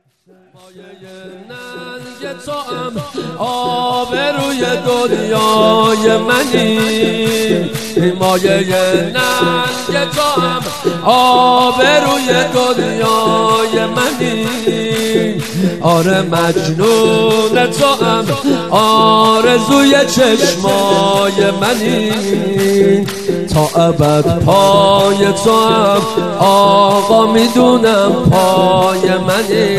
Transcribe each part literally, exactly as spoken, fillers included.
ننگ تو هم آبروی دنیای منی، مایه ننگ تو هم آبروی دنیای منی. آره مجنون تو هم آرزوی چشمای منی، تا ابد پای تو هم آقا میدونم پای منی.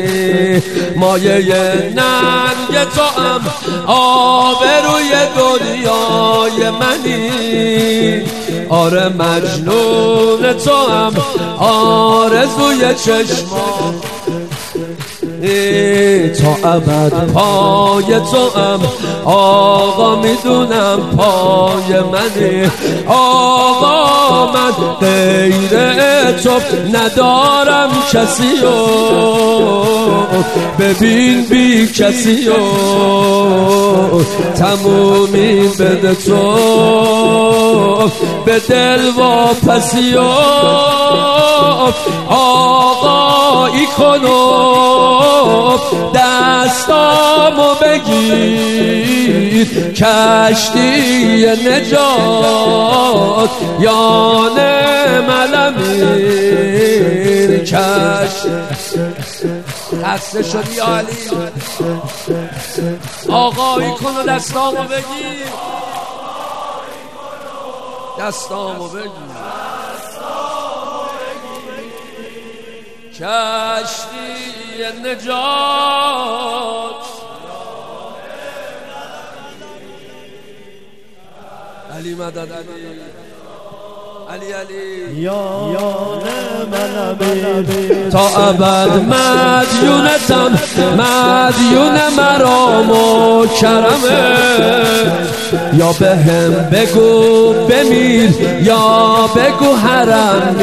مایه ننگ تو هم آبروی دنیای منی. آره مجنون تو هم آرزوی چشمام، تا ابد پای تو هم آقا میدونم پای منی. آقا من غیر تو ندارم کسی و ببین بی کسی و تمومی بده تو به دل واپسی و آقایی کن و دستامو بگیر کشتی نجات یان ملمیر کشت. دسته شدی علی آقایی کن و دستامو بگیر، دستامو بگیر کشتی نجات. علی مدد علی علی علی یان ملمیر، تا ابد مدیونتم مدیون مرام و کرمه. یا به هم بگو بمیر یا بگو حرم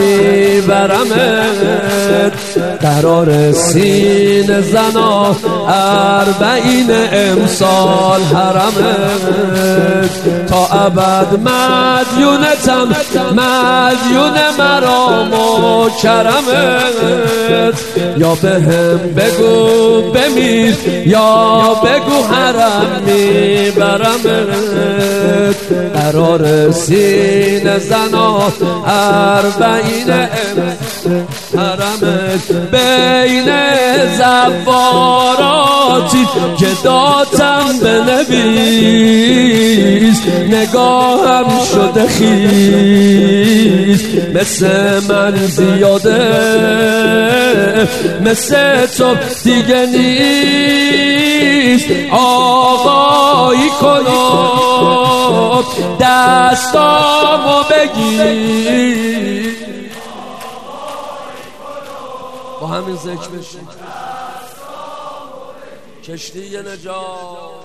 میبرمت. قرار سین زنا اربعین امسال حرمت. تا ابد مدیونتم مدیون مرام و کرمت. یا به هم بگو بمیر یا بگو حرم میبرمت. قرار سین زنا اربعین حرمت. بین زواراتی که داتم بنویس نگاهم شده خیز. مثل من زیاده مثل تو دیگه نیست. آقایی کنم دستامو بگیر. با همین ذکر بشین کشتی نجات.